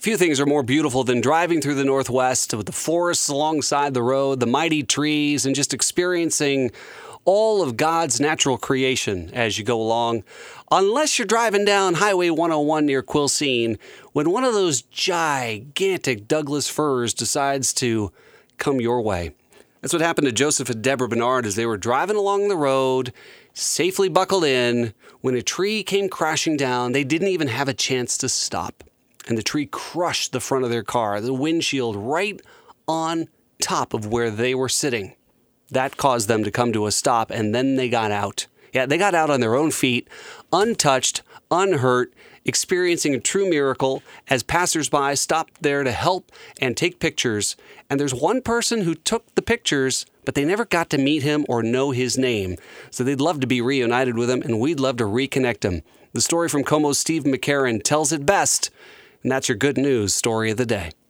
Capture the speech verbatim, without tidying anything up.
Few things are more beautiful than driving through the Northwest with the forests alongside the road, the mighty trees, and just experiencing all of God's natural creation as you go along. Unless you're driving down Highway one oh one near Quilcene, when one of those gigantic Douglas firs decides to come your way. That's what happened to Joseph and Deborah Bernard as they were driving along the road, safely buckled in, when a tree came crashing down. They didn't even have a chance to stop. And the tree crushed the front of their car, the windshield right on top of where they were sitting. That caused them to come to a stop, and then they got out. Yeah, they got out on their own feet, untouched, unhurt, experiencing a true miracle as passersby stopped there to help and take pictures. And there's one person who took the pictures, but they never got to meet him or know his name. So they'd love to be reunited with him, and we'd love to reconnect him. The story from Como's Steve McCarran tells it best, and that's your good news story of the day.